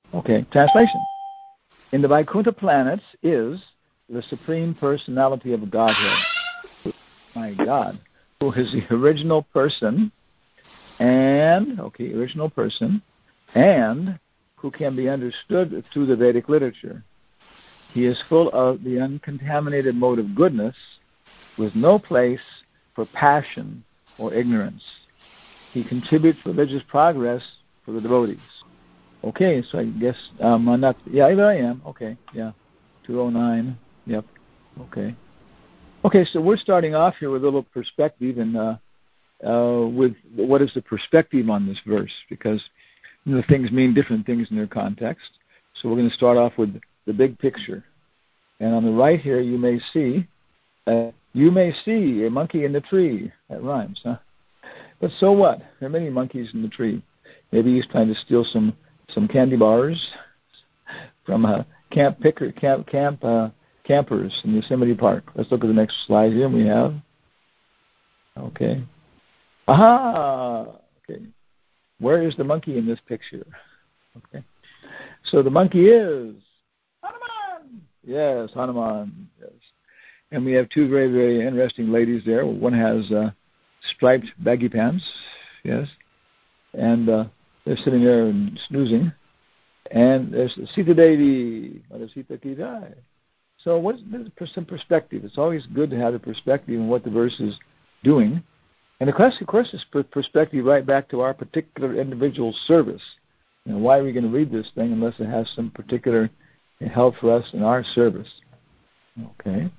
Okay, translation. In the Vaikuntha planets is the Supreme Personality of Godhead. My God. Who is the original person and who can be understood through the Vedic literature. He is full of the uncontaminated mode of goodness with no place for passion or ignorance. He contributes religious progress for the devotees. Okay, so I guess there I am. Okay, yeah, 209. Yep. Okay. Okay, so we're starting off here with a little perspective, and with what is the perspective on this verse, because things mean different things in their context. So we're going to start off with the big picture. And on the right here, you may see a monkey in the tree. That rhymes, huh? But so what? There are many monkeys in the tree. Maybe he's trying to steal some candy bars from campers in Yosemite Park. Let's look at the next slide here. We have. Okay. Aha! Okay. Where is the monkey in this picture? Okay. So the monkey is Hanuman. Yes, Hanuman. Yes. And we have two very, very interesting ladies there. One has striped baggy pants. Yes. And they're sitting there and snoozing. And there's Sita Devi. Sita Ki Jai. So what's some perspective? It's always good to have a perspective on what the verse is doing. And of course, it's perspective right back to our particular individual service. Why are we going to read this thing unless it has some particular help for us in our service? Okay.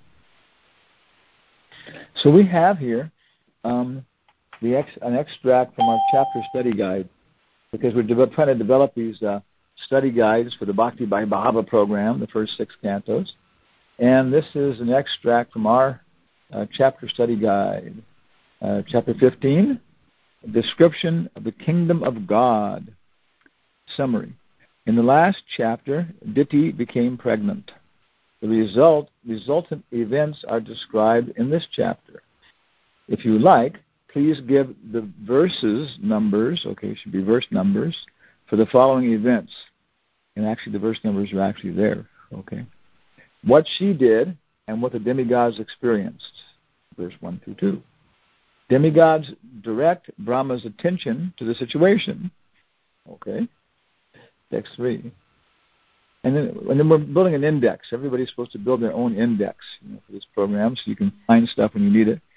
So we have here an extract from our chapter study guide, because we're trying to develop these study guides for the Bhakti by Bhava program, the first 6 cantos. And this is an extract from our chapter study guide. Chapter 15, Description of the Kingdom of God. Summary. In the last chapter, Diti became pregnant. The resultant events are described in this chapter. If you like, please give the verses numbers, it should be verse numbers, for the following events. And actually the verse numbers are actually there, okay. What she did and what the demigods experienced, verse 1 through 2. Demigods direct Brahma's attention to the situation, okay, text 3. And then we're building an index. Everybody's supposed to build their own index for this program, so you can find stuff when you need it.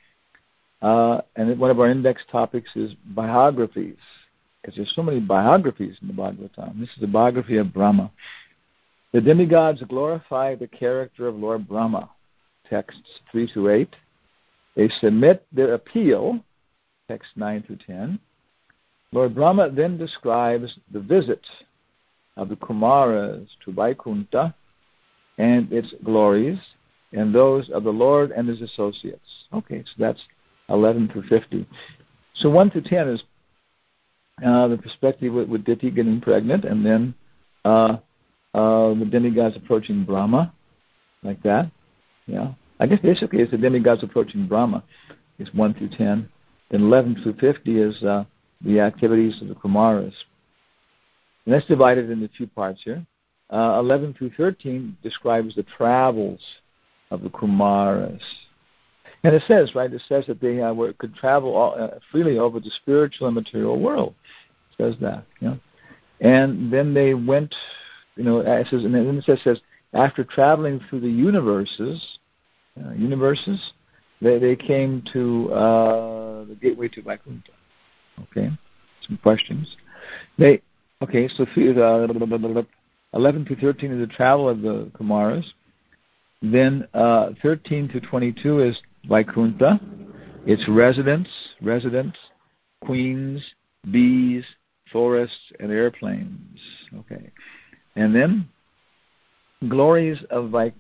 And one of our index topics is biographies, because there's so many biographies in the Bhagavatam. This is a biography of Brahma. The demigods glorify the character of Lord Brahma, texts 3 to 8. They submit their appeal, text 9 through 10. Lord Brahma then describes the visit of the Kumaras to Vaikuntha and its glories, and those of the Lord and his associates. Okay, so that's 11 through 50. So 1 through 10 is the perspective with Diti getting pregnant, and then the demigods approaching Brahma, like that. Yeah. I guess basically it's the demigods approaching Brahma. It's 1 through 10. Then 11 through 50 is the activities of the Kumaras. And that's divided into 2 parts here. 11 through 13 describes the travels of the Kumaras. And it says, right, it says that they could travel freely over the spiritual and material world. It says that, And then they went, it says, and then it says, after traveling through the universes, they came to the gateway to Vaikuntha. Okay, some questions. So 11 to 13 is the travel of the Kumaras. Then 13 to 22 is Vaikuntha, its residents, queens, bees, forests, and airplanes. Okay, and then glories of Vaikuntha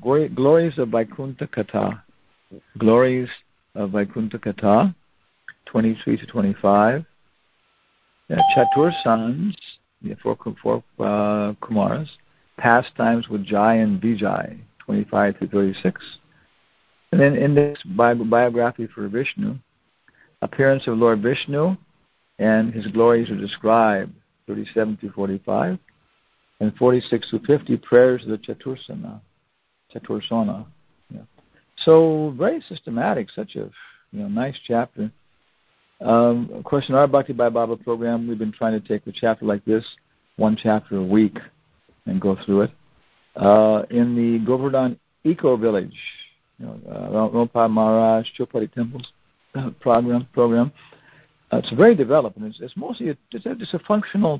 Katha. Glories of Vaikuntha Katha, 23 to 25. Chatur Sans, 4 Kumaras. Pastimes with Jai and Vijay, 25 to 36. And then index biography for Vishnu. Appearance of Lord Vishnu and his glories are described, 37 to 45. and 46 through 50, prayers of the Chatursana. Yeah. So very systematic, such a nice chapter. Of course, in our Bhakti by Baba program, we've been trying to take a chapter like this, one chapter a week, and go through it. In the Govardhan Eco Village, Rampa Maharaj, Chopati Temples program, it's very developed, and it's mostly just a functional,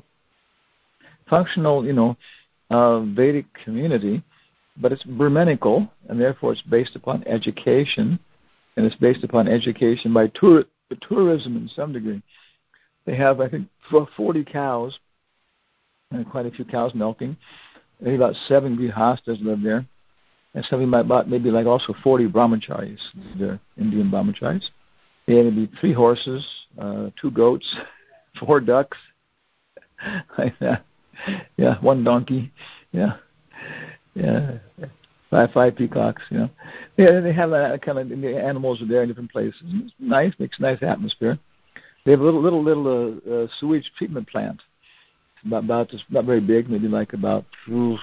Vedic community, but it's Brahminical, and therefore it's based upon education, and it's based upon education by tourism in some degree. They have, I think, 40 cows, and quite a few cows milking. Maybe about 7 grihastas live there, and something about maybe like also 40 brahmacharis. They're Indian brahmacharis. They had maybe 3 horses, 2 goats, 4 ducks, like that. Yeah, 1 donkey. Yeah. 5 peacocks. Yeah, they have that kind of, the animals are there in different places. It's nice, makes a nice atmosphere. They have a little sewage treatment plant. About just not very big, maybe like about the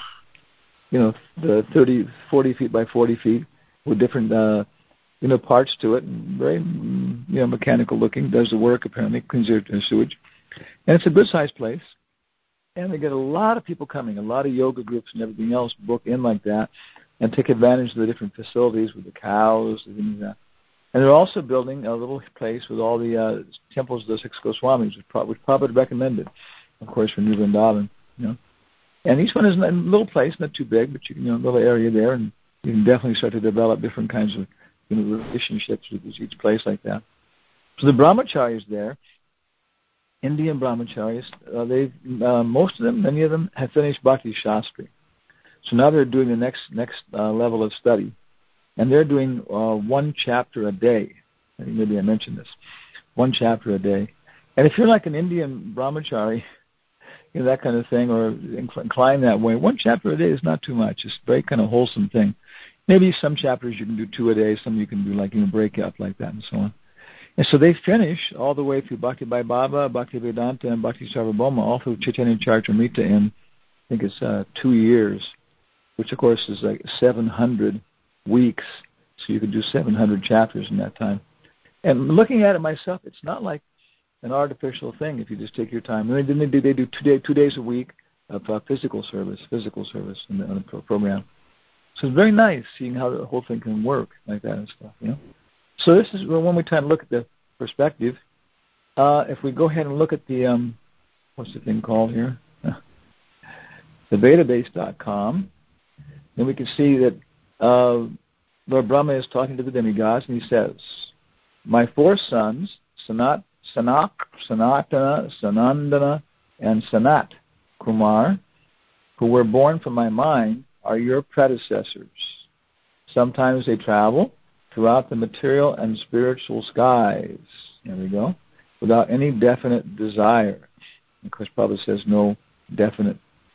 40 feet by 40 feet with different parts to it. And very mechanical looking. Does the work apparently, cleans their sewage, and it's a good sized place. And they get a lot of people coming, a lot of yoga groups and everything else book in like that, and take advantage of the different facilities with the cows and things like that. And they're also building a little place with all the temples of the 6 Goswamis, which Prabhupada recommended, of course, for New Vrindavan. And each one is a little place, not too big, but a little area there, and you can definitely start to develop different kinds of relationships with each place like that. So the brahmacharis there, Indian brahmacharis, most of them, many of them, have finished Bhakti Shastri. So now they're doing the next level of study, and they're doing 1 chapter a day. I think maybe I mentioned this, 1 chapter a day. And if you're like an Indian brahmachari, that kind of thing, or inclined that way, 1 chapter a day is not too much. It's a very kind of wholesome thing. Maybe some chapters you can do 2 a day, some you can do like break up like that, and so on. And so they finish all the way through Bhakti by Baba, Bhakti Vedanta, and Bhakti Sarvabhauma, all through Chaitanya Charitamrita in, I think it's 2 years, which of course is like 700 weeks, so you could do 700 chapters in that time. And looking at it myself, it's not like an artificial thing if you just take your time. And they do 2 days a week of physical service in the program. So it's very nice seeing how the whole thing can work like that and stuff, So this is when we try to look at the perspective. If we go ahead and look at the, what's the thing called here? The Vedabase.com, then we can see that Lord Brahma is talking to the demigods, and he says, "My 4 sons, Sanat, Sanatana, Sanandana, and Sanat Kumar, who were born from my mind, are your predecessors. Sometimes they travel throughout the material and spiritual skies." There we go. Without any definite desire. Of course, Prabhupada says no definite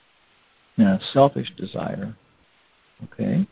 selfish desire. Okay.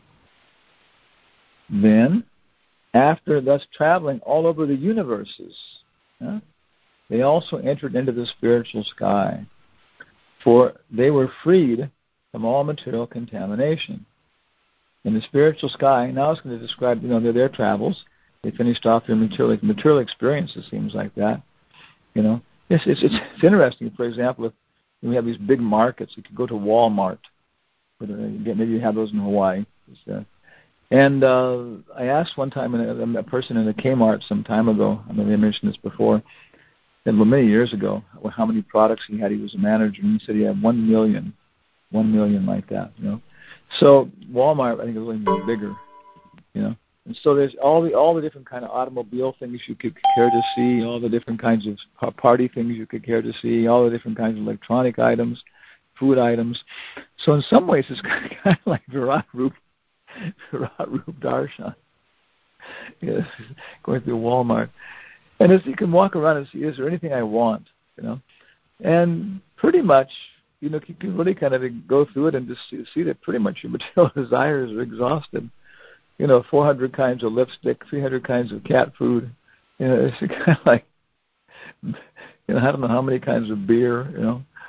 Then, after thus traveling all over the universes, they also entered into the spiritual sky, for they were freed from all material contamination. In the spiritual sky, now it's going to describe, their travels. They finished off their material experience, it seems like that. It's interesting. For example, if we have these big markets, you could go to Walmart. Maybe you have those in Hawaii. And I asked one time a person in a Kmart some time ago, I mean, I mentioned this before, many years ago, how many products he had. He was a manager, and he said he had 1 million like that, So Walmart, I think, is a little bigger, And so there's all the different kind of automobile things you could care to see, all the different kinds of party things you could care to see, all the different kinds of electronic items, food items. So in some ways, it's kind of like Virat Rup Darshan. Going through Walmart. And as you can walk around and see, is there anything I want, And pretty much, you can really kind of go through it and just see that pretty much your material desires are exhausted. 400 kinds of lipstick, 300 kinds of cat food. It's kind of like, I don't know how many kinds of beer,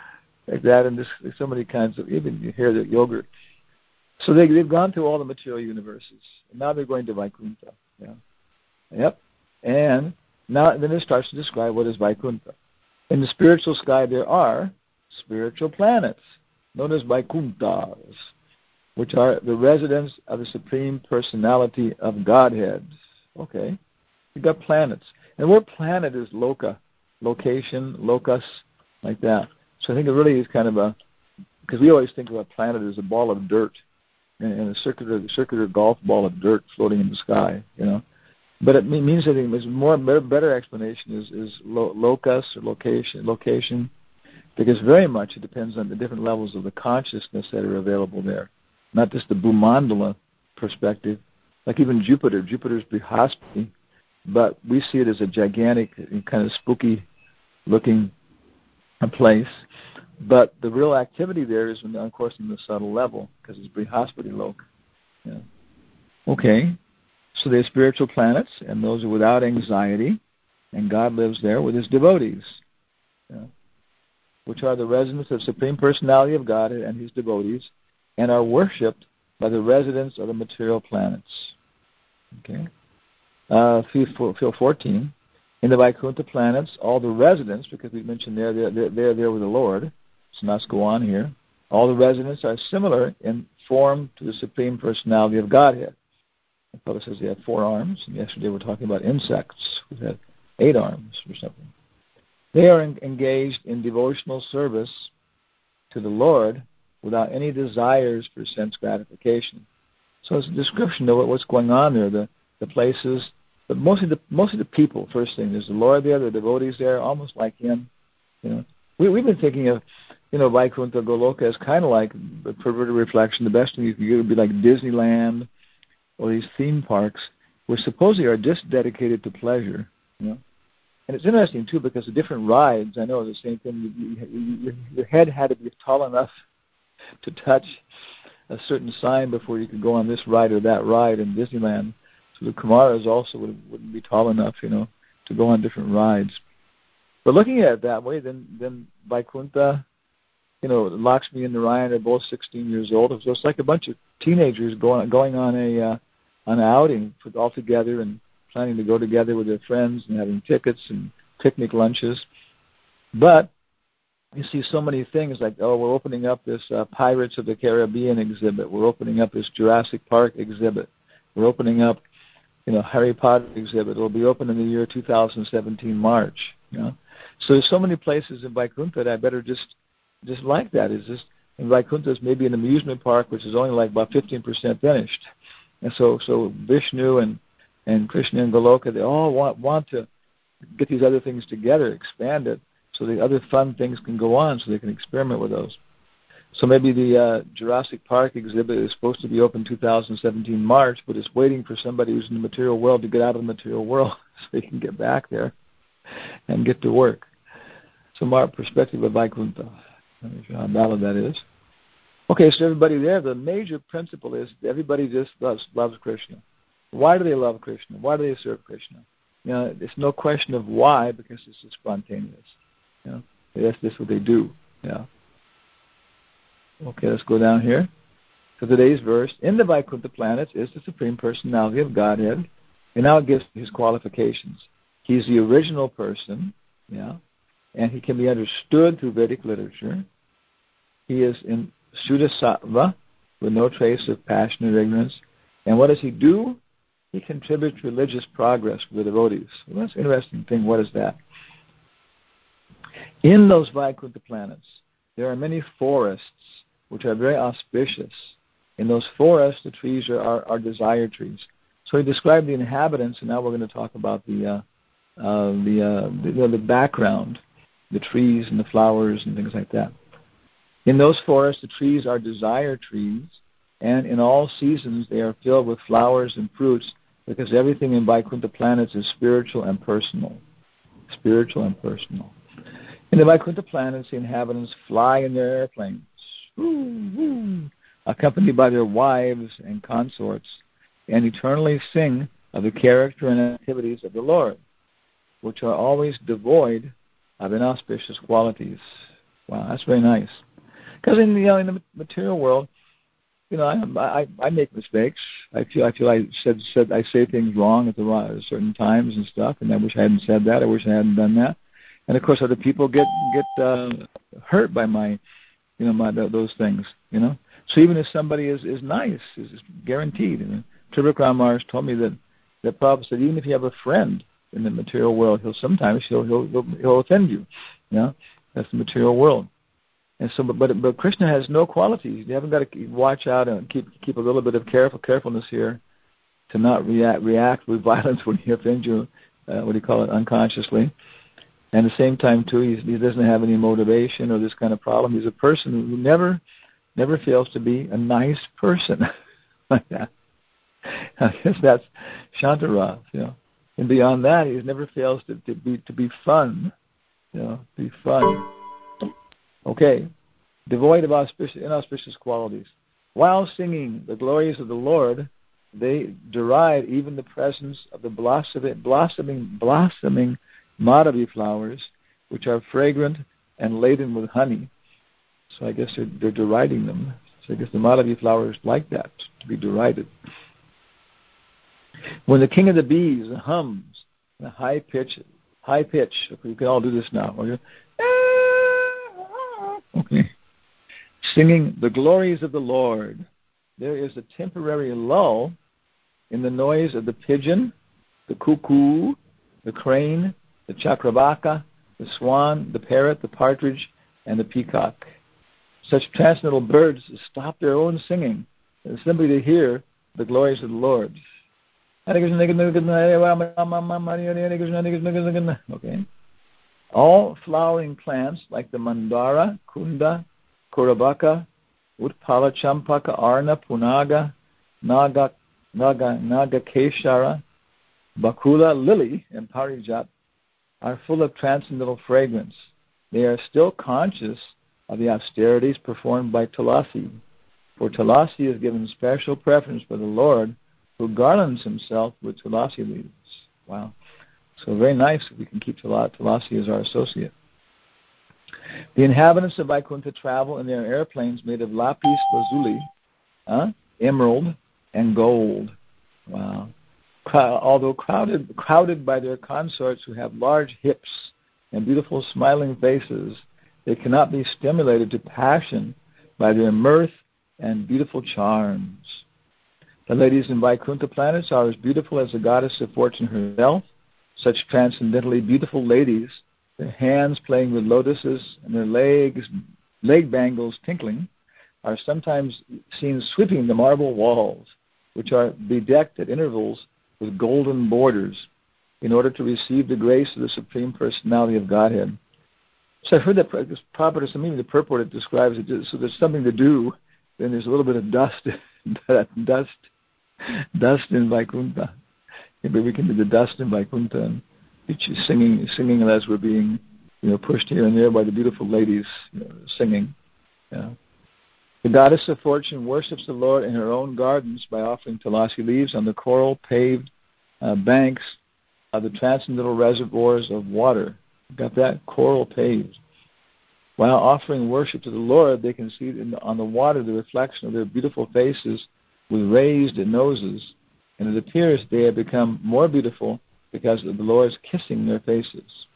like that, and there's so many kinds of, even you hear the yogurt. So they've gone through all the material universes, and now they're going to Vaikuntha. Yeah. Yep. And now then it starts to describe what is Vaikuntha. In the spiritual sky there are spiritual planets, known as Vaikunthas, which are the residence of the Supreme Personality of Godhead. Okay. You've got planets. And the word planet is loka, location, locus, like that. So I think it really is kind of because we always think of a planet as a ball of dirt, and a circular golf ball of dirt floating in the sky, But it means, I think, better explanation is locus or location, because very much it depends on the different levels of the consciousness that are available there, not just the Bhumandala perspective. Like even Jupiter's Brihaspati, but we see it as a gigantic and kind of spooky-looking place. But the real activity there is, of course, in the subtle level, because it's Brihaspati Lok. Yeah. Okay. So they're spiritual planets, and those are without anxiety, and God lives there with His devotees, which are the residents of the Supreme Personality of God and His devotees, and are worshipped by the residents of the material planets. Okay. Field 14. In the Vaikuntha planets, all the residents, because we mentioned they're there with the Lord, so let's go on here. All the residents are similar in form to the Supreme Personality of Godhead. The fellow says they have 4 arms, and yesterday we were talking about insects who had 8 arms or something. They are engaged in devotional service to the Lord without any desires for sense gratification. So it's a description of what's going on there, the places, but mostly the people. First thing, there's the Lord there, the devotees there, almost like Him. We've been thinking of Vaikuntha Goloka as kind of like the perverted reflection. The best thing you can do would be like Disneyland or these theme parks, which supposedly are just dedicated to pleasure. And it's interesting too, because the different rides, I know the same thing. Your head had to be tall enough to touch a certain sign before you could go on this ride or that ride in Disneyland. So the Kumaras also wouldn't be tall enough, to go on different rides. But looking at it that way, then Vaikuntha, Lakshmi and Narayan are both 16 years old. So it's like a bunch of teenagers going on an outing all together and planning to go together with their friends and having tickets and picnic lunches. But you see so many things like, we're opening up this Pirates of the Caribbean exhibit. We're opening up this Jurassic Park exhibit. We're opening up, Harry Potter exhibit. It'll be open in the year 2017 March. So there's so many places in Vaikuntha that I better just like that. In Vaikuntha is maybe an amusement park which is only like about 15% finished. And so Vishnu and Krishna and Goloka, they all want to get these other things together, expand it, so the other fun things can go on, so they can experiment with those. So maybe the Jurassic Park exhibit is supposed to be open 2017 March, but it's waiting for somebody who's in the material world to get out of the material world so they can get back there and get to work. So my perspective of Vaikuntha, how valid that is. Okay, so everybody there, the major principle is everybody just loves Krishna. Why do they love Krishna? Why do they serve Krishna? It's no question of why, because it's just spontaneous. That's just what they do. Okay, let's go down here to today's verse. In the Vaikuntha planets is the Supreme Personality of Godhead, and now it gives His qualifications. He's the original person, and He can be understood through Vedic literature. He is in Shuddha Sattva, with no trace of passion or ignorance. And what does He do? He contributes religious progress for the devotees. Well, that's an interesting thing. What is that? In those Vaikuntha planets, there are many forests which are very auspicious. In those forests, the trees are desire trees. So He described the inhabitants, and now we're going to talk about the background, the trees and the flowers and things like that. In those forests, the trees are desire trees, and in all seasons they are filled with flowers and fruits, because everything in Vaikuntha planets is spiritual and personal. Spiritual and personal. In the Vaikuntha planets, the inhabitants fly in their airplanes, accompanied by their wives and consorts, and eternally sing of the character and activities of the Lord, which are always devoid of inauspicious qualities. Wow, that's very nice. Because in the material world, I make mistakes. I feel I say things wrong at certain times and stuff, and I wish I hadn't said that. I wish I hadn't done that. And of course, other people get hurt by my those things. So even if somebody is nice, is guaranteed. And Tribhuvan Maharaj told me that Prabhupada said even if you have a friend in the material world, he'll offend you. That's the material world. And so, but Krishna has no qualities. You haven't got to watch out and keep a little bit of carefulness here to not react with violence when he offends you. Unconsciously. And at the same time, too, he doesn't have any motivation or this kind of problem. He's a person who never fails to be a nice person. Like that. I guess that's Shantarav. And beyond that, he never fails to be fun. Be fun. Okay, devoid of inauspicious qualities. While singing the glories of the Lord, they deride even the presence of the blossoming Madhavi flowers, which are fragrant and laden with honey. So I guess they're deriding them. So I guess the Madhavi flowers like that, to be derided. When the king of the bees hums in a high pitch, we can all do this now. Okay. Singing the glories of the Lord, there is a temporary lull in the noise of the pigeon, the cuckoo, the crane, the chakravaka, the swan, the parrot, the partridge, and the peacock. Such transcendental birds stop their own singing simply to hear the glories of the Lord. Okay. All flowering plants like the mandara, kunda, kurabaka, utpala, champaka, arna, punaga, nagakeshara, bakula, lily, and parijat are full of transcendental fragrance. They are still conscious of the austerities performed by Tulasi, for Tulasi is given special preference by the Lord, who garlands himself with Tulasi leaves. Wow. So very nice if we can keep Tulasi as our associate. The inhabitants of Vaikuntha travel in their airplanes made of lapis lazuli, emerald, and gold. Wow. Although crowded by their consorts who have large hips and beautiful smiling faces, they cannot be stimulated to passion by their mirth and beautiful charms. The ladies in Vaikuntha planets are as beautiful as the goddess of fortune herself. Such transcendently beautiful ladies, their hands playing with lotuses and their leg bangles tinkling, are sometimes seen sweeping the marble walls, which are bedecked at intervals with golden borders, in order to receive the grace of the Supreme Personality of Godhead. So I've heard that Prabhupada, maybe the purport it describes it, so there's something to do, then there's a little bit of dust in Vaikuntha. Maybe we can do the dust in Vaikuntha and singing as we're being, pushed here and there by the beautiful ladies singing. Yeah. The goddess of fortune worships the Lord in her own gardens by offering Tulasi leaves on the coral-paved banks of the transcendental reservoirs of water. Got that? Coral-paved. While offering worship to the Lord, they can see on the water the reflection of their beautiful faces with raised noses, and it appears they have become more beautiful because of the Lord's kissing their faces.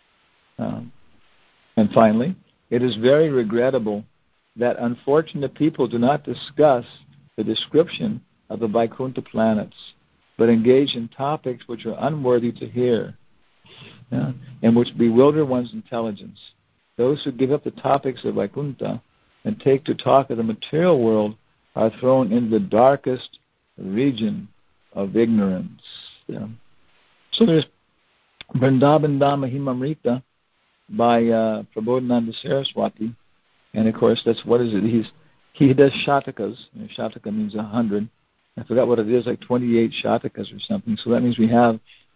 And finally, it is very regrettable that unfortunate people do not discuss the description of the Vaikuntha planets, but engage in topics which are unworthy to hear, and which bewilder one's intelligence. Those who give up the topics of Vaikuntha and take to talk of the material world are thrown into the darkest region of ignorance. Yeah. So there's Vrindavan Mahimamrita by Prabodhananda Saraswati, and of course that's what is it? He does shatakas. Shataka means 100. I forgot what it is, like 28 shatakas or something. So that means we have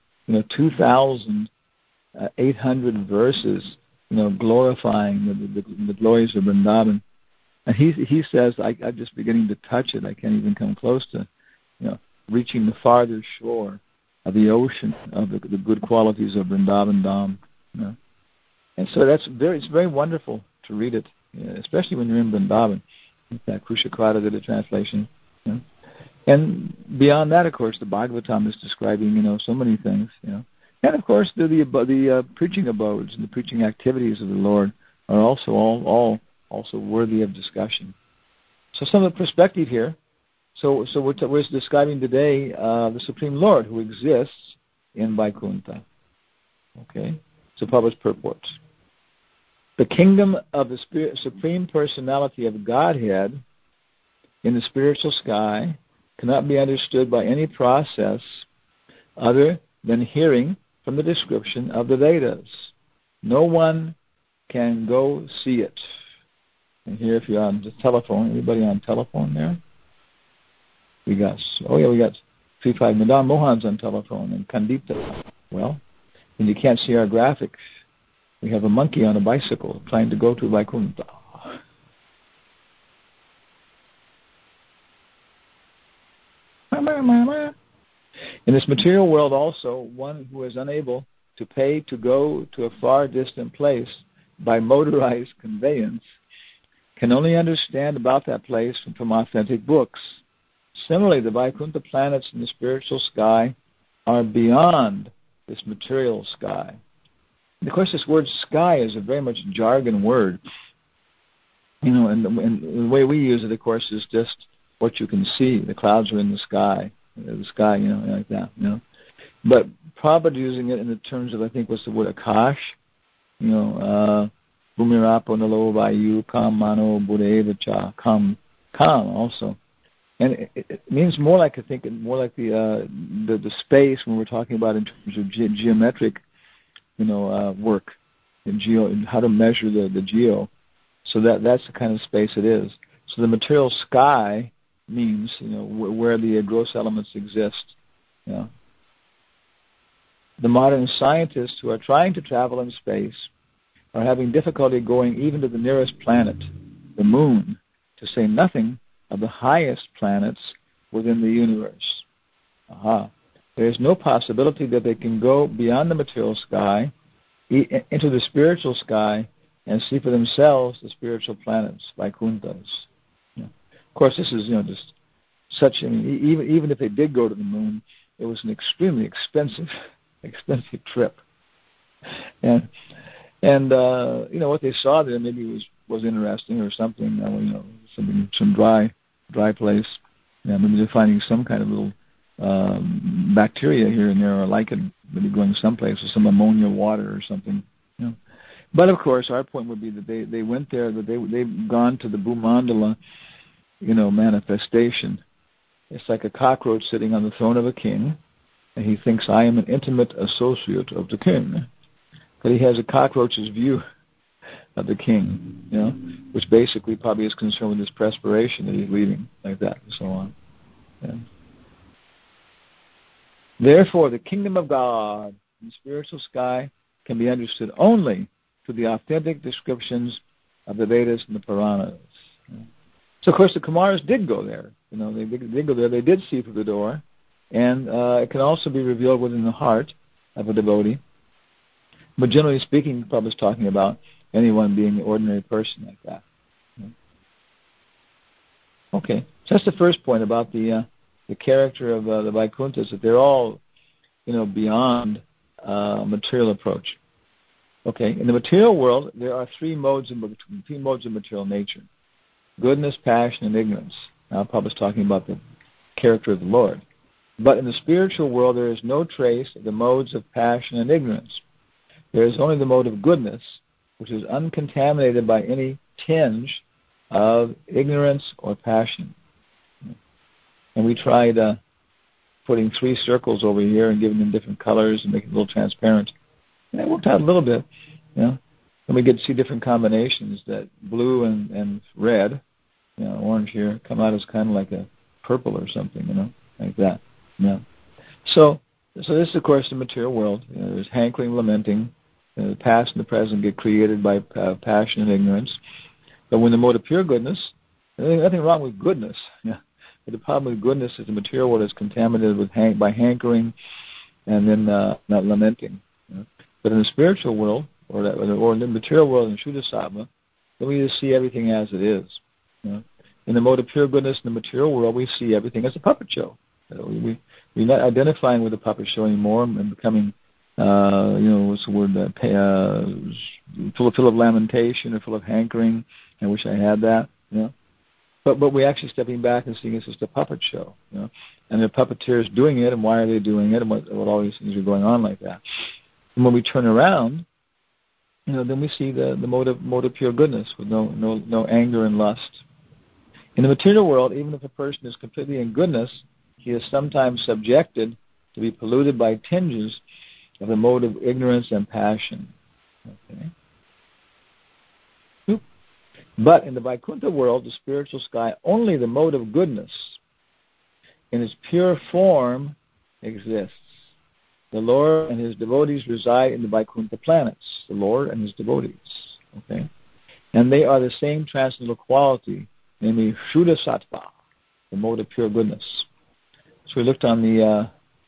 2,800 verses, glorifying the glories of Vrindavan. And he says, I'm just beginning to touch it. I can't even come close to, reaching the farther shore of the ocean of the good qualities of Vrindavan Dham. And so it's very wonderful to read it, especially when you're in Vrindavan. In fact, Kushakwara did a translation. And beyond that, of course, the Bhagavatam is describing, so many things, And, of course, the preaching abodes and the preaching activities of the Lord are also all also worthy of discussion. So some of the perspective here. So we're describing today the Supreme Lord who exists in Vaikuntha. Okay? So Prabhupada's purports. The kingdom of the Supreme Personality of Godhead in the spiritual sky cannot be understood by any process other than hearing from the description of the Vedas. No one can go see it. And here, if you're on the telephone, anybody on telephone there? We got Sri Madan Mohan's on telephone and Kandita. Well, and you can't see our graphics. We have a monkey on a bicycle trying to go to Vaikuntha. In this material world also, one who is unable to pay to go to a far distant place by motorized conveyance can only understand about that place from authentic books. Similarly, the Vaikuntha planets in the spiritual sky are beyond this material sky. And of course, this word sky is a very much jargon word. And the way we use it, of course, is just what you can see. The clouds are in the sky, like that, But Prabhupada using it in the terms of, I think, what's the word, Akash, Bhumirapo Nalo Vayu Kam Mano Buddheva Kam also. And it means more like, I think, more like the space when we're talking about in terms of geometric, work and how to measure the geo. So that's the kind of space it is. So the material sky means, where the gross elements exist. The modern scientists who are trying to travel in space are having difficulty going even to the nearest planet, the moon, to say nothing of the highest planets within the universe. There is no possibility that they can go beyond the material sky into the spiritual sky and see for themselves the spiritual planets, Vaikunthas. Of course, this is just such. Even if they did go to the moon, it was an extremely expensive trip, and what they saw there maybe was interesting or something. Some dry place. Maybe they're finding some kind of little bacteria here and there, or lichen, maybe going someplace with some ammonia water or something. But of course, our point would be that they went there, that they've gone to the Bhumandala, manifestation. It's like a cockroach sitting on the throne of a king, and he thinks, I am an intimate associate of the king. But he has a cockroach's view of the king, which basically probably is concerned with his perspiration that he's leaving, like that, and so on. Therefore, the kingdom of God in the spiritual sky can be understood only through the authentic descriptions of the Vedas and the Puranas. So, of course, the Kumaras did go there. They did go there. They did see through the door. And it can also be revealed within the heart of a devotee. But generally speaking, Prabhupada's talking about anyone being an ordinary person like that. Okay. So that's the first point about the character of the Vaikunthas, that they're all, beyond material approach. Okay. In the material world, there are three modes of material nature: goodness, passion, and ignorance. Now, Prabhupada's talking about the character of the Lord. But in the spiritual world, there is no trace of the modes of passion and ignorance. There is only the mode of goodness, which is uncontaminated by any tinge of ignorance or passion. And we tried putting 3 circles over here and giving them different colors and making it a little transparent. And it worked out a little bit, And we get to see different combinations that blue and red, orange here, come out as kind of like a purple or something, like that. So this is, of course, the material world. There's hankering, lamenting. The past and the present get created by passion and ignorance. But when the mode of pure goodness, there's nothing wrong with goodness. But the problem with goodness is the material world is contaminated by hankering and then not lamenting. But in the spiritual world, or in the material world in Shuddha Sattva, then we just see everything as it is. You know? In the mode of pure goodness in the material world, we see everything as a puppet show. We're not identifying with the puppet show anymore and becoming, what's the word, full of lamentation or full of hankering. I wish I had that, you know. But we're actually stepping back and seeing it's just a puppet show, you know. And the puppeteers doing it, and why are they doing it, and what all these things are going on like that. And when we turn around, you know, then we see the mode of pure goodness with no anger and lust. In the material world, even if a person is completely in goodness, he is sometimes subjected to be polluted by tinges of the mode of ignorance and passion. Okay. But in the Vaikuntha world, the spiritual sky, only the mode of goodness in its pure form exists. The Lord and His devotees reside in the Vaikuntha planets, the Lord and His devotees. Okay? And they are the same transcendental quality, namely Shuddha Sattva, the mode of pure goodness. So we looked on the,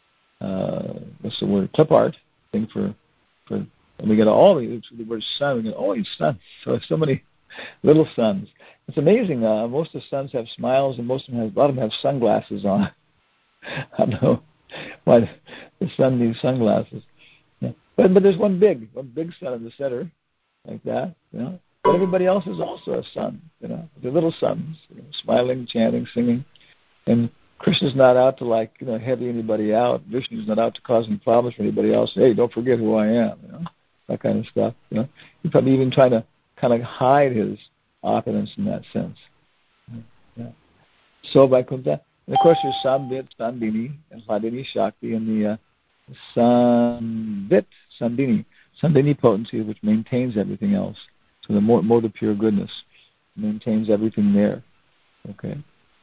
clip art thing for and we get all the word sun, we get all these suns. So many little suns. It's amazing. Most of the suns have smiles, and a lot of them have sunglasses on. I don't know why the sun needs sunglasses. Yeah. But there's one big sun in the center, like that. You know. But everybody else is also a sun. You know, they're little suns, you know, smiling, chanting, singing. And Krishna's not out to heavy anybody out. Vishnu's not out to cause any problems for anybody else. Hey, don't forget who I am. You know, that kind of stuff. You know, he's probably even trying to kind of hide his opulence in that sense. Yeah. So Vaikuntha, and of course there's Samvit, Sandini, and Hladini Shakti, and the Samvit, Sandini potency, which maintains everything else. So the mode of pure goodness maintains everything there. Okay.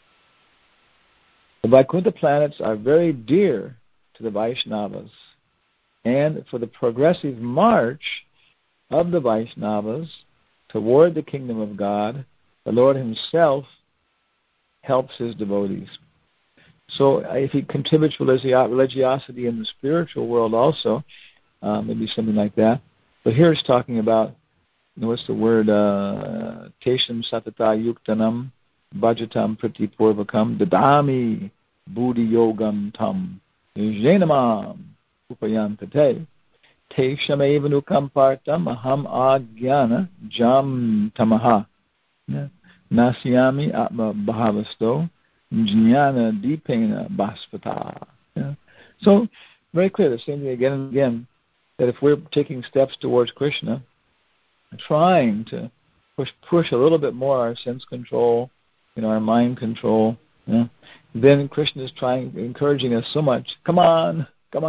The Vaikuntha planets are very dear to the Vaishnavas, and for the progressive march of the Vaishnavas toward the kingdom of God, the Lord Himself helps His devotees. So if He contributes religiosity in the spiritual world also, maybe something like that. But here it's talking about, what's the word, Tesham Satata Yuktanam Bhajatam Pratipurvakam Dadami Buddhi Yogam Tam Jenamam Upayantate Tesham Evanukampartam Aham Agyana Jam Tamaha Nasyami Atma Bhavasto Jnana Deepena Bhaspata. So, very clear, the same thing again and again, that if we're taking steps towards Krishna, trying to push a little bit more our sense control, our mind control, then Krishna is encouraging us so much, come on,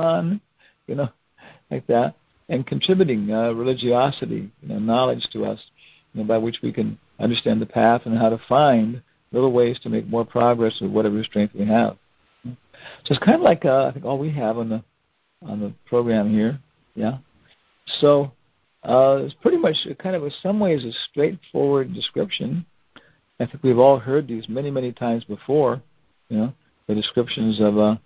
like that, and contributing religiosity, knowledge to us, by which we can understand the path and how to find little ways to make more progress with whatever strength we have. So it's kind of like I think all we have on the program here, yeah. So it's pretty much kind of in some ways a straightforward description. I think we've all heard these many, many times before, the descriptions of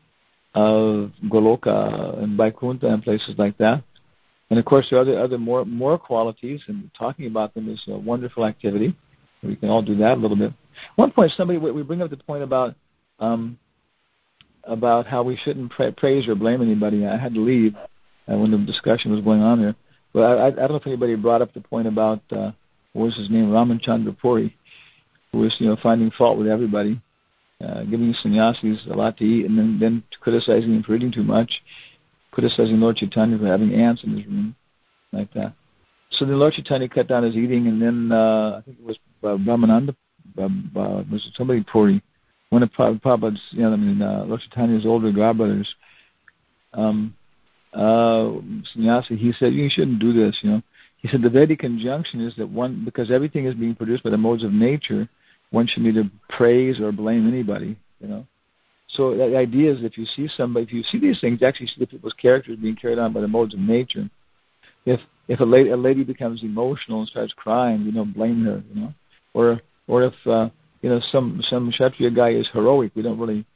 Goloka and Vaikuntha and places like that. And of course there are other more qualities, and talking about them is a wonderful activity. We can all do that a little bit. One point, we bring up the point about how we shouldn't praise or blame anybody. I had to leave when the discussion was going on there. But I don't know if anybody brought up the point about what was his name, Ramachandra Puri, who was finding fault with everybody, giving sannyasis a lot to eat, and then criticizing him for eating too much, criticizing Lord Chaitanya for having ants in his room, like that. So then Lord Chaitanya cut down his eating, and then I think it was Brahmananda, was it somebody Puri, one of Prabhupada's, Lord Chaitanya's older godbrothers, sannyasi, he said, you shouldn't do this, He said the Vedic injunction is that because everything is being produced by the modes of nature, one should neither praise or blame anybody, So the idea is if you see these things, actually see the people's characters being carried on by the modes of nature. If a lady becomes emotional and starts crying, blame her, Or if some Kshatriya guy is heroic, we don't really,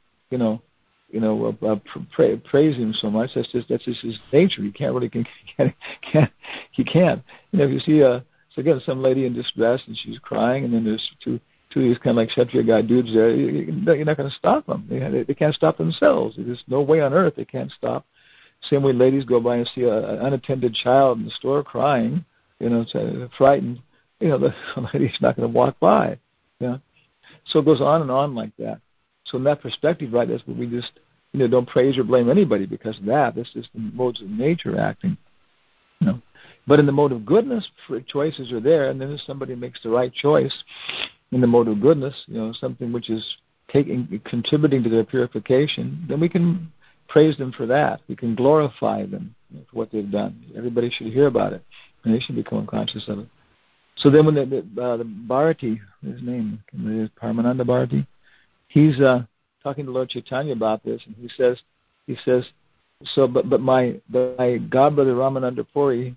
praise him so much. That's just his nature. You can't really he can't. If you see So again, some lady in distress and she's crying, and then there's two of these kind of like Kshatriya guy dudes there. You're not going to stop them. They can't stop themselves. There's no way on earth they can't stop. Same way ladies go by and see an unattended child in the store crying, frightened. The lady's not going to walk by. Yeah. So it goes on and on like that. So in that perspective, right, that's what we just, don't praise or blame anybody because of that. That's just the modes of nature acting. But in the mode of goodness, choices are there, and then if somebody makes the right choice in the mode of goodness, something which is contributing to their purification, then we can praise them for that. We can glorify them for what they've done. Everybody should hear about it, and they should become conscious of it. So then when the Bharati, his name is Paramananda Bharati, he's talking to Lord Chaitanya about this, and he says, so but my godbrother Ramananda Puri,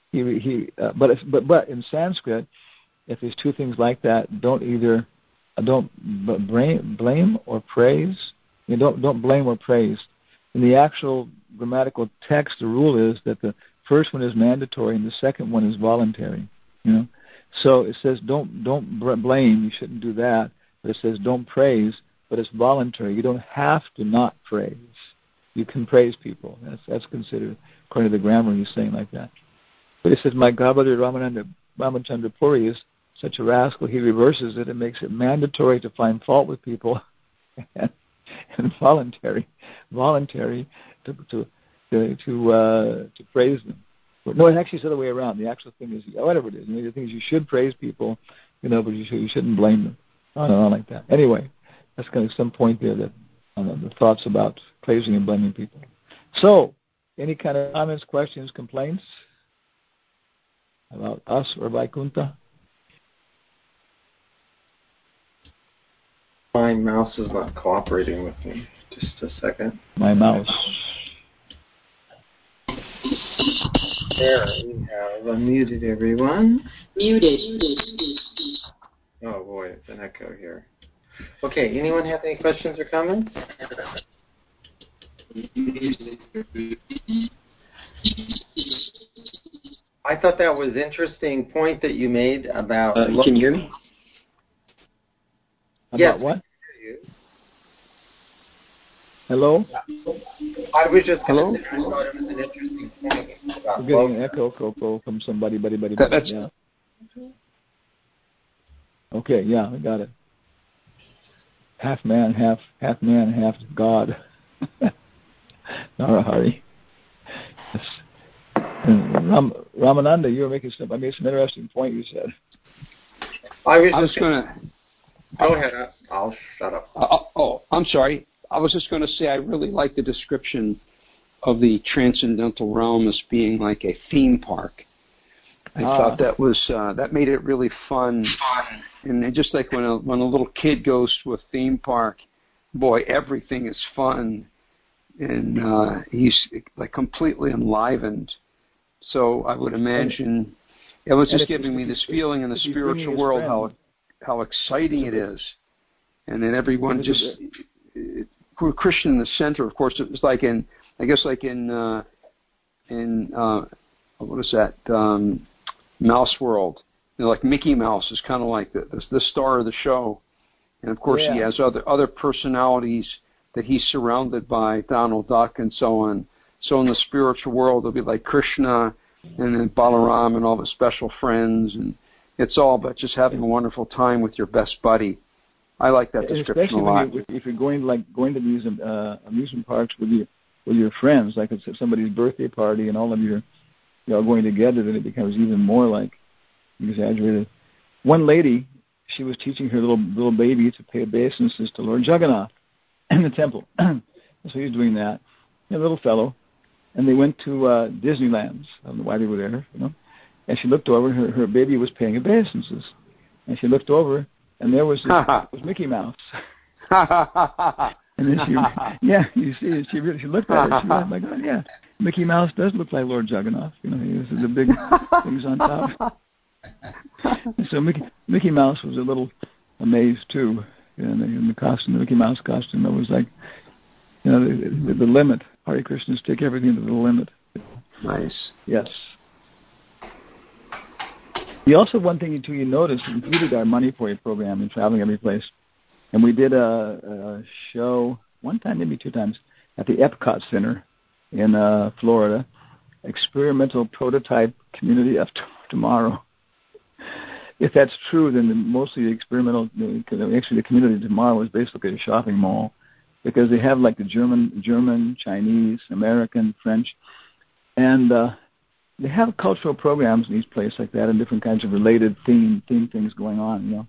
but in Sanskrit, if there's two things like that, don't blame or praise. Don't blame or praise. In the actual grammatical text, the rule is that the first one is mandatory and the second one is voluntary. So it says don't blame. You shouldn't do that. But it says don't praise, but it's voluntary. You don't have to not praise. You can praise people. That's considered, according to the grammar, he's saying like that. But it says, my godbrother Ramachandra Puri is such a rascal, he reverses it and makes it mandatory to find fault with people and voluntary to praise them. No, it actually is the other way around. The actual thing is, whatever it is, the thing is you should praise people, but you shouldn't blame them. On and on like that. Anyway, that's kind of some point there that the thoughts about praising and blaming people. So, any kind of comments, questions, complaints about us or Vaikuntha? My mouse is not cooperating with me. Just a second. My mouse. There, we have unmuted everyone. Muted. Oh boy, it's an echo here. Okay, anyone have any questions or comments? I thought that was an interesting point that you made about... Can you hear me? About what? Hello? I was just Hello? I thought it was an interesting point about... We're getting an echo from somebody, buddy. Yeah. Okay, yeah, I got it. Half man, half God. Narahari. Yes. Ramananda, you were making some interesting point you said. I was going to... Go ahead. I'll shut up. I'm sorry. I was just going to say I really like the description of the transcendental realm as being like a theme park. I thought that was that made it really fun, and just like when a little kid goes to a theme park, boy, everything is fun, and he's like completely enlivened. So I would imagine it was just giving me this feeling in the spiritual world how exciting it is, and then everyone just Krishna in the center. Of course, it was like in what is that? Mouse World. Like Mickey Mouse is kind of like the star of the show, and of course he has other personalities that he's surrounded by, Donald Duck and so on. So in the spiritual world, it'll be like Krishna and then Balaram and all the special friends, and it's all about just having a wonderful time with your best buddy. I like that description a lot. Especially if you're going to these amusement parks with your friends, like it's somebody's birthday party, and all of you are going together, then it becomes even more like exaggerated. One lady, she was teaching her little baby to pay obeisances to Lord Jagannath in the temple. So he's doing that, a little fellow, and they went to Disneyland. I don't know why they were there, And she looked over, her baby was paying obeisances, and she looked over, and there was Mickey Mouse. And then you see, she looked at her. She went, "My God, yeah, Mickey Mouse does look like Lord Jagannath. He has the big things on top." And so Mickey Mouse was a little amazed too, in the costume, the Mickey Mouse costume. It was like, the limit. Hare Krishnas take everything to the limit. Nice. Yes. You also, one thing too, you noticed, we did our Money For You program and traveling every place. And we did a show one time, maybe two times, at the Epcot Center in Florida, Experimental Prototype Community of Tomorrow. If that's true, then mostly the actually the community of tomorrow is basically a shopping mall, because they have like the German, Chinese, American, French, and they have cultural programs in each place like that, and different kinds of related theme things going on,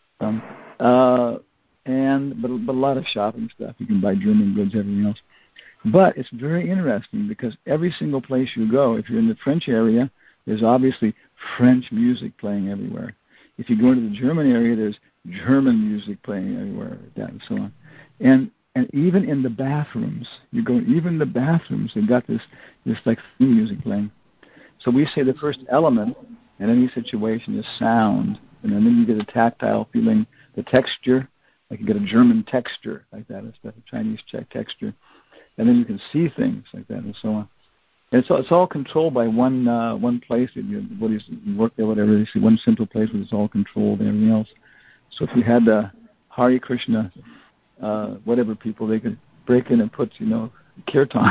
But a lot of shopping stuff. You can buy German goods, everything else. But it's very interesting because every single place you go, if you're in the French area, there's obviously French music playing everywhere. If you go into the German area, there's German music playing everywhere, and so on. And even in the bathrooms, even the bathrooms, they've got this like theme music playing. So we say the first element in any situation is sound, and then you get a tactile feeling, the texture, like you get a German texture like that instead of Chinese texture, and then you can see things like that and so on. And it's all controlled by one place. What is work there, whatever. You see one central place where it's all controlled and everything else. So if you had the Hare Krishna, whatever people, they could break in and put kirtan.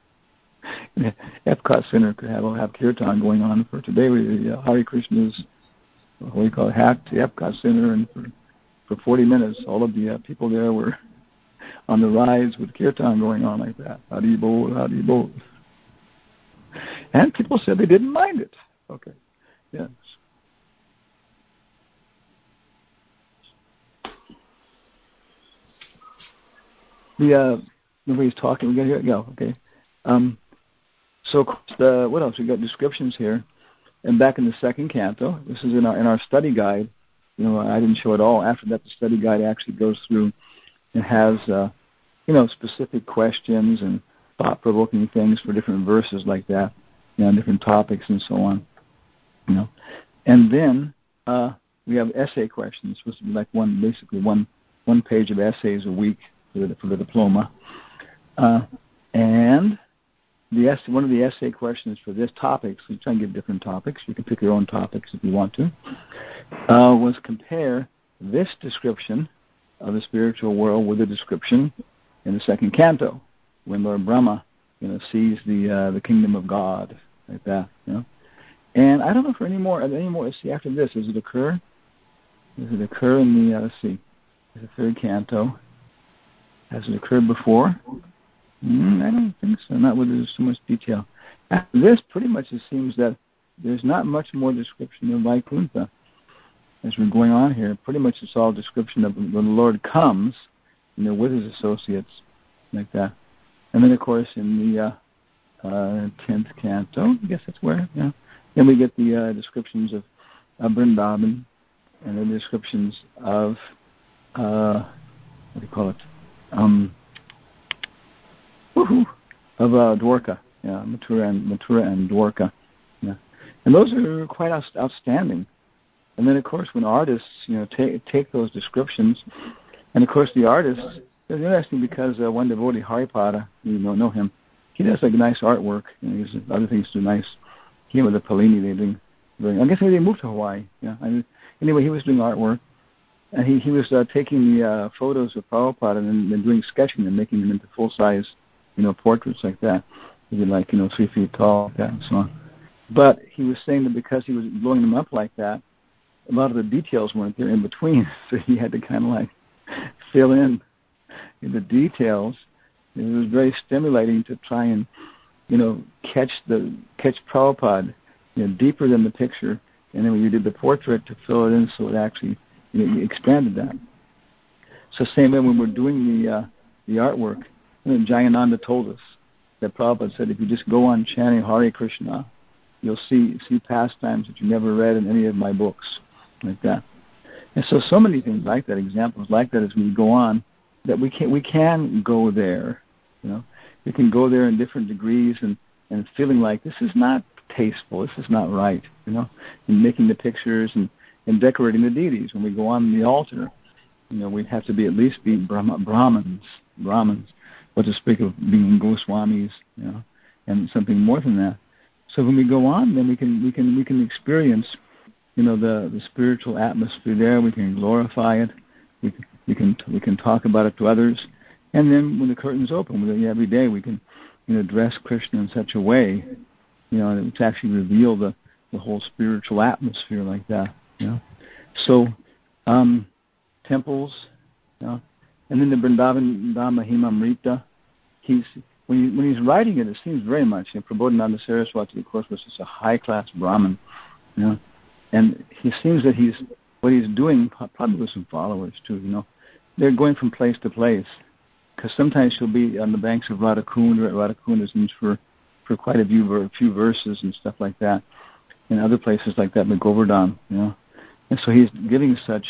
Epcot Center could have kirtan going on for today. Hare Krishna's, what do you call it, hacked the Epcot Center, and for 40 minutes, all of the people there were on the rides with kirtan going on like that. Haribol, Haribol. And people said they didn't mind it. Okay, yes. Nobody's talking. We got here. Go. Okay. So what else? We got descriptions here, and back in the second canto. This is in our study guide. I didn't show it all. After that, the study guide actually goes through and has specific questions and thought-provoking things for different verses like that, different topics and so on. And then we have essay questions, supposed to be like one page of essays a week for the diploma. And one of the essay questions for this topic, so you try and give different topics. You can pick your own topics if you want to. Was compare this description of the spiritual world with the description in the second canto, when Lord Brahma, sees the kingdom of God like that. And I don't know for any more. Let's see. After this, does it occur? Does it occur in the? Let's see. The third canto. Has it occurred before? I don't think so. Not with so much detail. After this, pretty much it seems that there's not much more description of Vaikuntha as we're going on here. Pretty much it's all description of when the Lord comes, with his associates, like that. And then, of course, in the 10th canto, I guess that's where, then we get the descriptions of Vrindavan and the descriptions of, what do you call it? Of Dwarka, Mathura and Dwarka, and those are quite outstanding. And then, of course, when artists, take those descriptions, and of course the artists, it's interesting because one devotee, Haripada, you know him, he does like nice artwork, he has other things do nice. He with the Palini, they doing. I guess maybe they moved to Hawaii. Anyway, he was doing artwork. And he was taking the photos of Prabhupada and then doing sketching and making them into full-size, portraits like that. Maybe 3 feet tall, like that, and so on. But he was saying that because he was blowing them up like that, a lot of the details weren't there in between, so he had to kind of fill in the details. It was very stimulating to try and, catch Prabhupada, deeper than the picture, and then when you did the portrait to fill it in so it actually expanded that. So same way when we're doing the artwork, Jayananda told us that Prabhupada said if you just go on chanting Hare Krishna, you'll see pastimes that you never read in any of my books, like that. And so many things like that, examples like that as we go on, that we can go there. We can go there in different degrees and feeling like this is not tasteful, this is not right, and making the pictures and decorating the deities. When we go on the altar, we'd have to at least be Brahmins, what to speak of being Goswamis, and something more than that. So when we go on, then we can experience the spiritual atmosphere there. We can glorify it. We can talk about it to others. And then when the curtain's open, every day we can dress Krishna in such a way, to actually reveal the whole spiritual atmosphere like that. So temples, and then the Vrindavan Mahimamrita. When he's writing it, it seems very much. Prabodhananda Saraswati, of course, was just a high-class Brahmin, and he seems that what he's doing, probably with some followers too. They're going from place to place, because sometimes she'll be on the banks of Radhakund. Radhakund is used for quite a few verses and stuff like that, and other places like that, like Govardhan, And so he's giving such,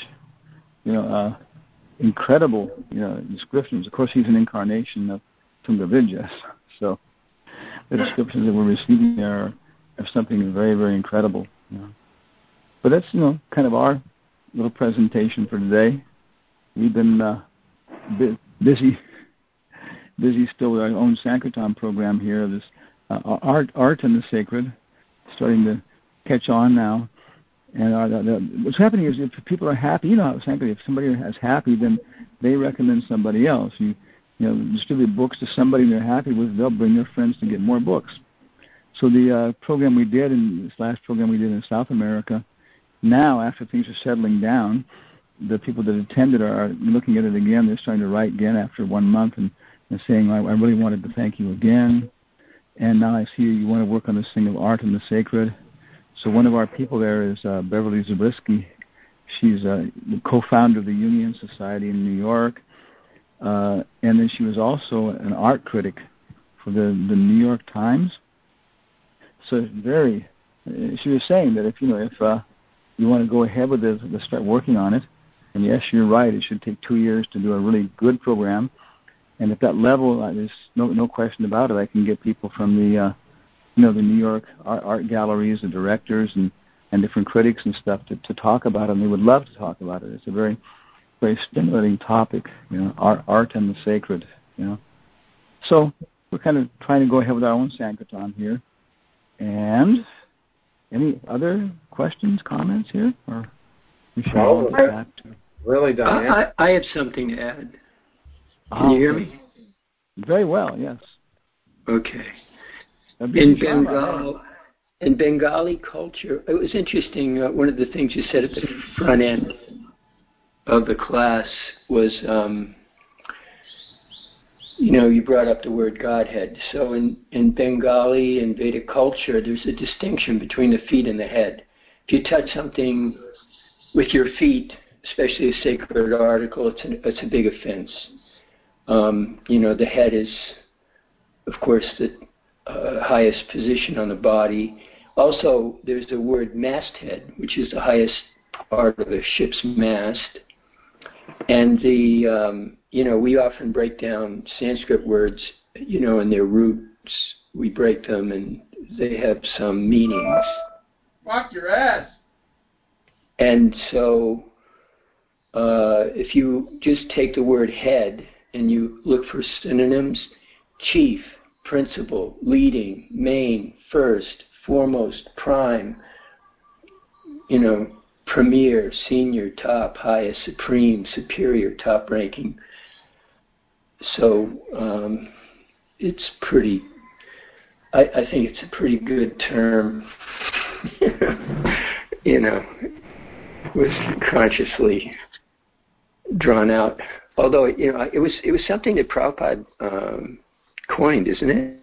incredible, descriptions. Of course, he's an incarnation of Tungavijaya, so the descriptions that we're receiving there are something very, very incredible. But that's, kind of our little presentation for today. We've been busy still with our own Sankirtan program here. This art and the sacred starting to catch on now. And what's happening is if people are happy, how Sankirtan, if somebody is happy, then they recommend somebody else. You distribute books to somebody they're happy with, they'll bring their friends to get more books. So the program we did, this last program we did in South America, now after things are settling down, the people that attended are looking at it again. They're starting to write again after 1 month and saying, I really wanted to thank you again. And now I see you want to work on this thing of art and the sacred. So one of our people there is Beverly Zabriskie. She's the co-founder of the Union Society in New York. And then she was also an art critic for the New York Times. So she was saying that if you want to go ahead with this, to start working on it, and yes, you're right, it should take 2 years to do a really good program. And at that level, there's no question about it. I can get people from the New York art galleries, the directors, and different critics and stuff to talk about it. And they would love to talk about it. It's a very, very stimulating topic, art and the sacred. So we're kind of trying to go ahead with our own Sankirtan here. And any other questions, comments here, or we should go back to? Really, Diane? I have something to add. Can you hear me? Very well, yes. Okay. In Bengali culture, it was interesting. One of the things you said at the front end of the class was, you brought up the word Godhead. So in Bengali and Vedic culture, there's a distinction between the feet and the head. If you touch something with your feet, especially a sacred article, it's a big offense. The head is, of course, the highest position on the body. Also, there's the word masthead, which is the highest part of the ship's mast. And we often break down Sanskrit words, in their roots. We break them, and they have some meanings. Fuck your ass! And so, if you just take the word head and you look for synonyms, chief, principal, leading, main, first, foremost, prime, premier, senior, top, highest, supreme, superior, top ranking. So it's pretty, I think it's a pretty good term, was consciously drawn out. Although, it was something that Prabhupada coined, isn't it?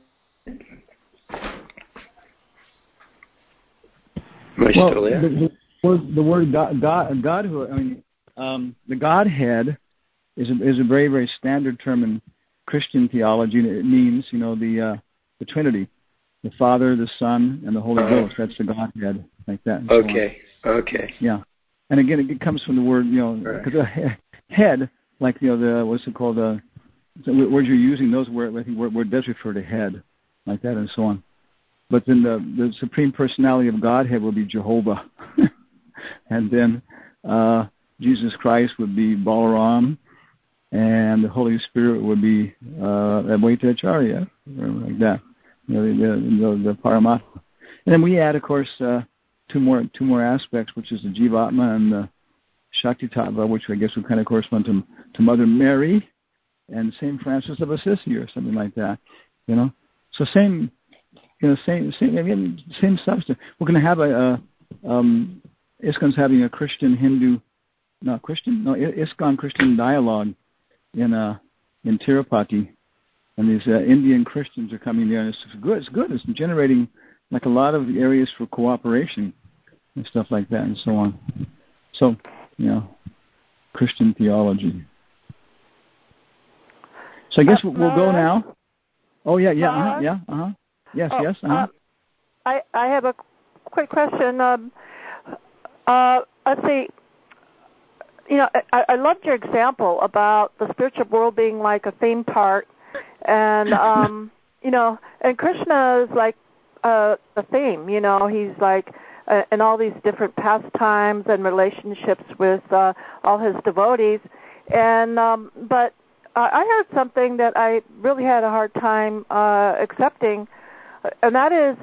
Am I still there? The word Godhood, the Godhead is a very, very standard term in Christian theology. It means, the Trinity, the Father, the Son, and the Holy Ghost. That's the Godhead, like that. Okay. Yeah, and again, it comes from the word, because a head, like what's it called? The words you're using, those word does refer to head, like that, and so on. But then the supreme personality of Godhead will be Jehovah, and then Jesus Christ would be Balaram, and the Holy Spirit would be Advaita Acharya, like that, the Paramatma. And then we add, of course, two more aspects, which is the Jivatma and the Shakti Tattva, which I guess would kind of correspond to Mother Mary and Saint Francis of Assisi or something like that. So same substance. We're going to have ISKCON's having a ISKCON Christian dialogue in Tirupati, and these Indian Christians are coming there, and it's good. It's good. It's generating like a lot of areas for cooperation and stuff like that, and so on. So, Christian theology. So I guess we'll go now. Oh yeah. Yes. I have a quick question. Let's see. I loved your example about the spiritual world being like a theme park, and and Krishna is like the theme. He's like in all these different pastimes and relationships with all his devotees, and but I heard something that I really had a hard time accepting, and that is,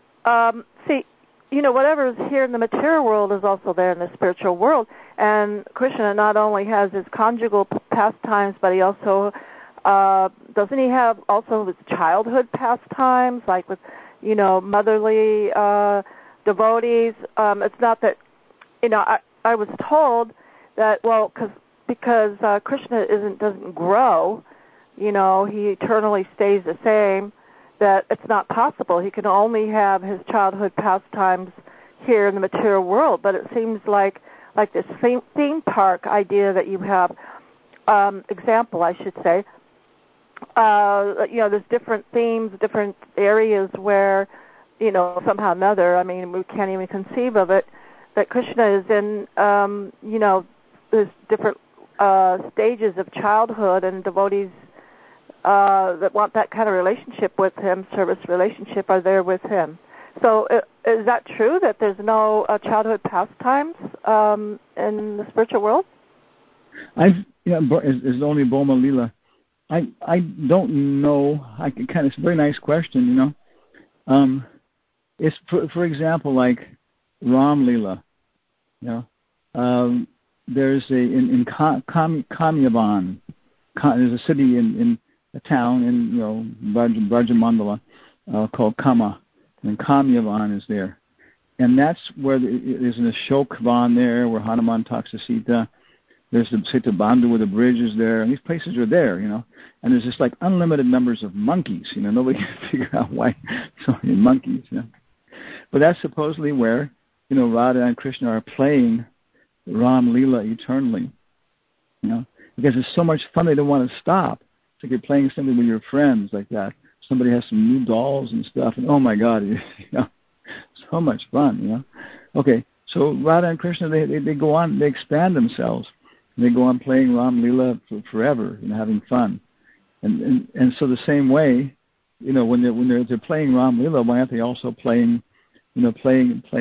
whatever is here in the material world is also there in the spiritual world. And Krishna not only has his conjugal pastimes, but he also, doesn't he have also his childhood pastimes, like with, motherly devotees? It's not that, I was told that, because Krishna doesn't grow, he eternally stays the same, that it's not possible. He can only have his childhood pastimes here in the material world. But it seems like this theme park idea that you have, example, I should say, there's different themes, different areas where, somehow or another, we can't even conceive of it, that Krishna is in, there's different stages of childhood, and devotees that want that kind of relationship with him, service relationship, are there with him. So is that true, that there's no childhood pastimes in the spiritual world? It's only Boma Lila. I don't know. It's a very nice question, It's, for example, like Ram Lila, there's in Kamyavan, there's a city in a town in Brajamandala called Kama, and Kamyavan is there, and that's where there's an Ashokvan there where Hanuman talks to Sita. There's the Setabandhu where the bridge is there, and these places are there, and there's just like unlimited numbers of monkeys. Nobody can figure out why so many monkeys. But that's supposedly where Radha and Krishna are playing Ram Lila eternally, because it's so much fun they don't want to stop. It's like you're playing something with your friends like that. Somebody has some new dolls and stuff, and oh my God, so much fun, Okay, so Radha and Krishna, they go on, they expand themselves. And they go on playing Ram Lila forever, having fun. And so the same way, when they're playing Ram Lila, why aren't they also playing boy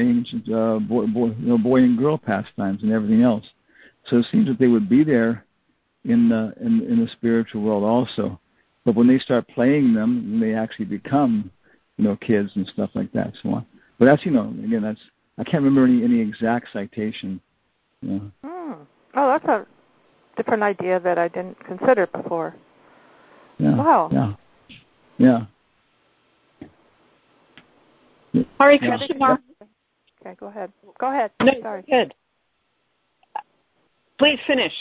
and girl pastimes and everything else? So it seems that they would be there in the spiritual world also. But when they start playing them, they actually become, kids and stuff like that. So on. But that's, again, I can't remember any exact citation. Oh, that's a different idea that I didn't consider before. Yeah. Wow. Yeah. Hare Krishna. Okay, go ahead. Go ahead. No, sorry. Good. Please finish.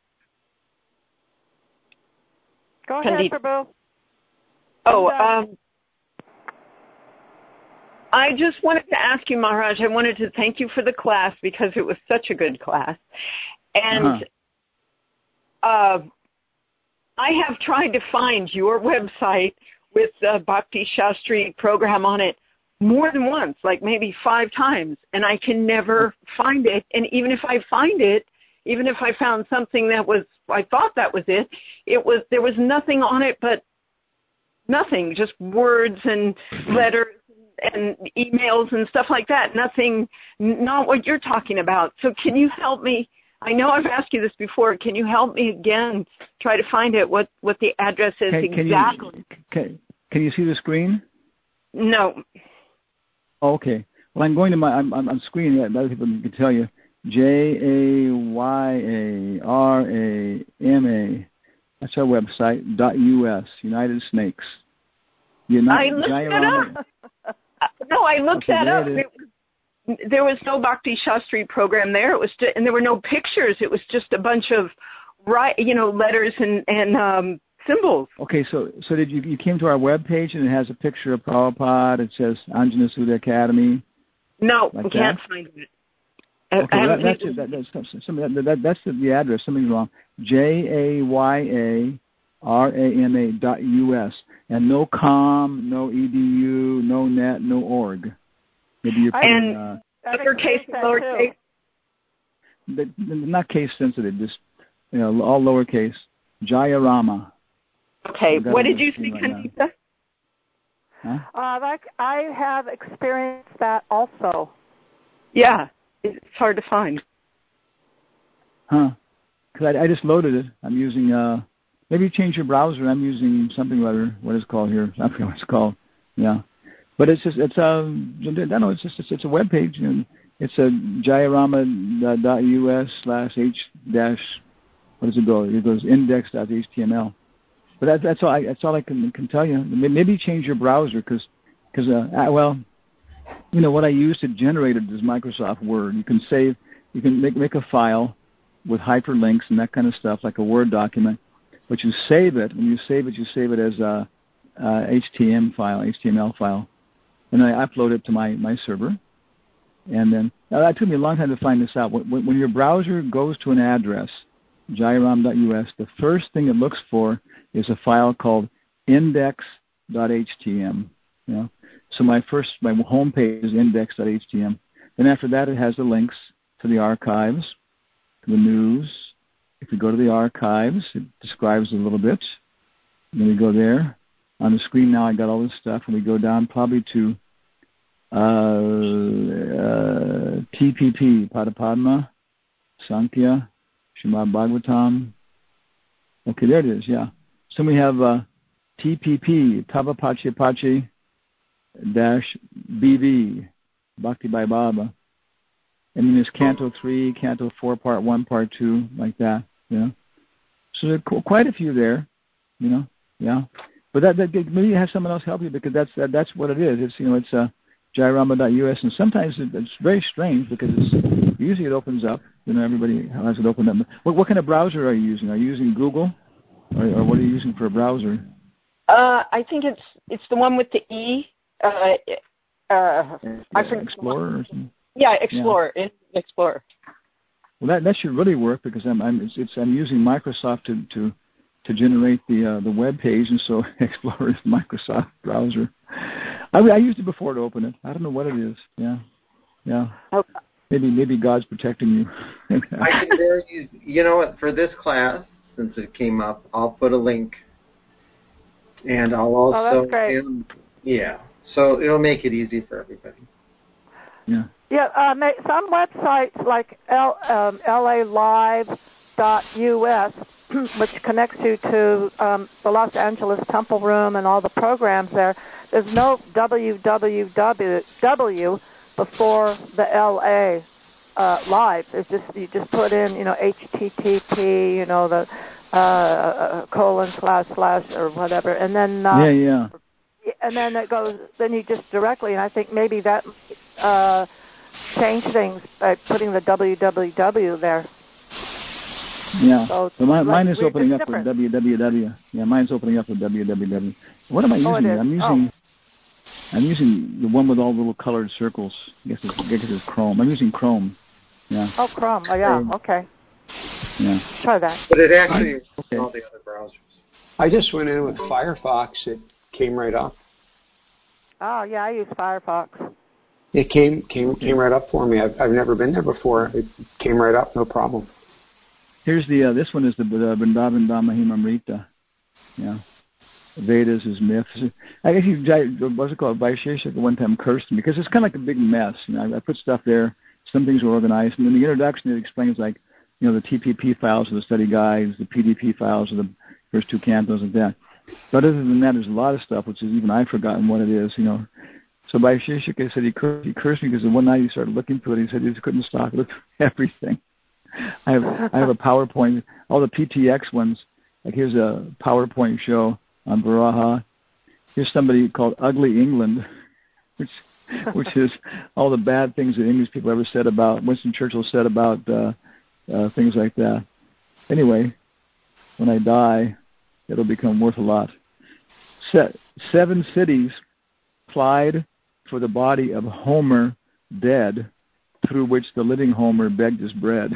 Go ahead, Prabhu. I just wanted to ask you, Maharaj, I wanted to thank you for the class because it was such a good class. And I have tried to find your website with the Bhakti Shastri program on it more than once, like maybe 5 times, and I can never find it. And even if I find it, even if I found something I thought that was it, there was nothing on it but nothing, just words and letters and emails and stuff like that. Nothing, not what you're talking about. So can you help me? I know I've asked you this before. Can you help me again, try to find it, what the address is exactly? Can you see the screen? No. Okay. Well, I'm going to I'm on screen. Yeah, other people can tell you. JAYARAMA. That's our website. .us. United Snakes. I looked that up. No, I looked that up. There was no Bhakti Shastri program there. It was, and there were no pictures. It was just a bunch of, letters and symbols. Okay, so did you came to our webpage and it has a picture of Prabhupada? It says Anjana Sudha Academy. No, like we can't find it. Okay, that's the address. Something's wrong. JAYARAMA.us and no com, no edu, no net, no org. Maybe you're putting uppercase and lowercase. Not case sensitive, just all lowercase. Jayarama. Okay, what did you say, Kanisa? Huh? I have experienced that also. Yeah, it's hard to find. Huh? Because I just loaded it. I'm using maybe change your browser. I'm using something other. What is it called here? I forget what it's called. Yeah, but it's just it's a web page and it's a jayarama.us/h- what does it go? It goes index.html. But that's all I can tell you. Maybe change your browser because what I use to generate it is Microsoft Word. You can make a file with hyperlinks and that kind of stuff, like a Word document. But you save it. When you save it as a HTML file, and I upload it to my server. And then it took me a long time to find this out. When your browser goes to an address, jairam.us, the first thing it looks for is a file called index.htm. So my home page is index.htm. Then after that, it has the links to the archives, to the news. If we go to the archives, it describes it a little bit. And then we go there. On the screen now, I got all this stuff, and we go down probably to TPP, Padapadma, Sankhya, Srimad Bhagavatam. Okay, there it is, yeah. So we have TPP, Tavapachi -BV, Bhakti by Baba. And then there's Canto 3, Canto 4, Part 1, Part 2, like that, So there are quite a few there, yeah. But that maybe have someone else help you because that's what it is. It's jayarama.us, and sometimes it's very strange because usually it opens up. Everybody has it open up. What kind of browser are you using? Are you using Google, or what are you using for a browser? I think it's the one with the E. I forget. Explorer or something? Yeah, Explorer. Yeah. Explorer. Well, that should really work because I'm using Microsoft to generate the web page, and so Explorer is Microsoft browser. I used it before to open it. I don't know what it is. Yeah. Okay. Maybe God's protecting you. I can dare you. You know what? For this class, since it came up, I'll put a link, and I'll also. Oh, that's great. So it'll make it easy for everybody. Yeah. Yeah. Some websites like LALive.us, which connects you to the Los Angeles Temple Room and all the programs there. There's no www before the LA live. It's just you just put in HTTP, the :/ or whatever, and then yeah. And then it goes. Then you just directly, and I think maybe that change things by putting the www there. Yeah. So mine is opening up with www. Yeah, mine's opening up with www. What am I using? I'm using the one with all the little colored circles. I guess it's Chrome. I'm using Chrome. Yeah. Oh, Chrome. Oh, yeah. Okay. Yeah. Try that. But it actually is all the other browsers. I just went in with Firefox. It came right up. Oh, yeah. I use Firefox. It came right up for me. I've never been there before. It came right up, no problem. Here's this one is the Vrindavan Dhamma-Himamrita. Yeah. Vedas is myths. I guess what's it called? Vaisheshika one time cursed me because it's kind of like a big mess. I put stuff there. Some things are organized, and in the introduction it explains the TPP files of the study guides, the PDP files of the first 2 cantos of that. But other than that, there's a lot of stuff which is even I've forgotten what it is. So Vaisheshika said he cursed me because one night he started looking through it. He said he just couldn't stop. He looked through everything. I have a PowerPoint, all the PTX ones. Like here's a PowerPoint show on Varaha. Here's somebody called Ugly England, which is all the bad things that English people ever said about, Winston Churchill said about things like that. Anyway, when I die, it'll become worth a lot. 7 cities plied for the body of Homer dead, through which the living Homer begged his bread.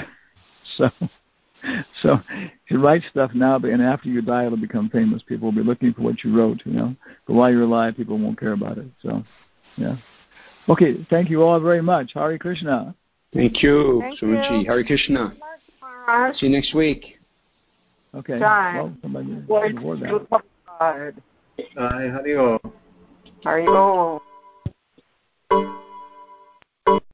So you write stuff now, and after you die, it'll become famous. People will be looking for what you wrote, But while you're alive, people won't care about it. So, yeah. Okay, thank you all very much. Hare Krishna. Thank you, Swamiji. Hare Krishna. See you next week. Okay. Well, somebody before that. Hari Om. Hari Om.